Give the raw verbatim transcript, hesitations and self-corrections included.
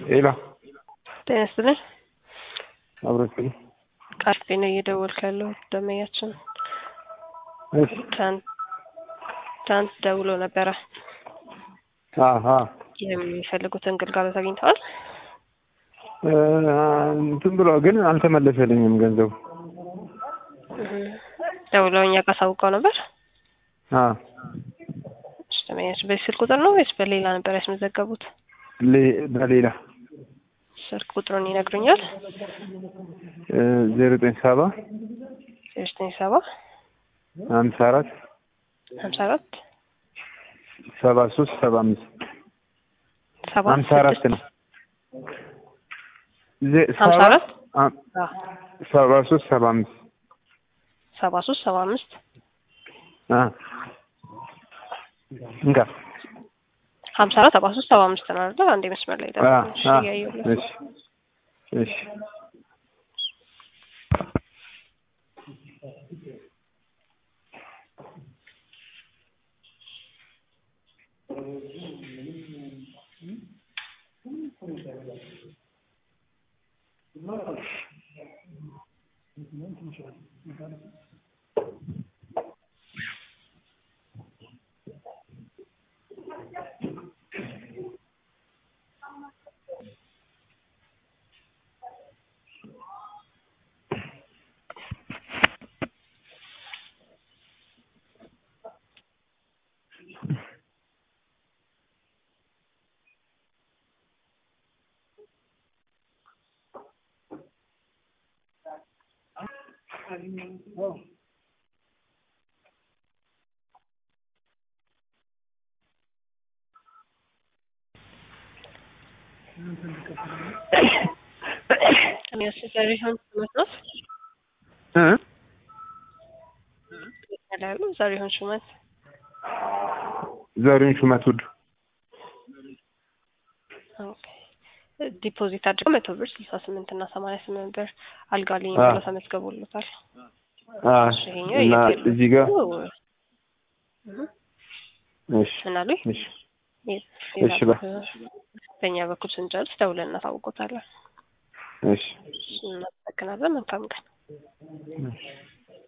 ሄሎ ጤና ይስጥልኝ። አብረን ቃልቴ ነው እየደወልኩ ያለው ደመኛችን እሺ ትናንት ትናንት ደውሎ ነበረ። አሃ የሚፈልጉትን ግልጋሎት አግኝተዋል? እንትን ብሎ ግን አልተመለሰልኝም ገንዘቡ። ደውለው እኛ ጋር አሳውቀው ነበር? አዎ። እሺ ደመኛችን በዚህ ስልክ ቁጥር ነው ወይስ በሌላ ነበር ያስመዘገቡት? በሌላ ስልክ ቁጥሩን ይነግሩኛል? ዜሮ ዘጠኝ ሰባ ዜሮ ዘጠኝ ሰባ ሀምሳ አራት ሀምሳ አራት ሰባ ሶስት ሰባ አምስት ሀምሳ አራት ነው። ሀምሳ አራት ሰባ ሶስት ሰባ አምስት ሰባ ሶስት ሰባ አምስት አ እንጋ ሀምሳ አራት ሰባ ሶስት ሰባ አምስት ነው አይደል? አንዴ መስመር ላይ አ ደግሞ እሺ እሺ እኔ ዘሪሁን ሹመት ነው እ ያላሉ ዘሪሁን ሹመት ዘሪሁን ሹመት ውድ ኦኬ። ዲፖዚት አድርገው መቶ ብር ስልሳ ስምንት እና ሰማንያ ስምንት ብር አልጋልኝ ብለው ተመዝግቦለታል። አ እና እዚህ ጋር እሺ ምናሉኝ? እሺ እሺ ባ በእኛ በኩል ስንጨርስ ደውለን እናሳውቆታለን። እሺ እናመሰግናለን። መልካም ቀን።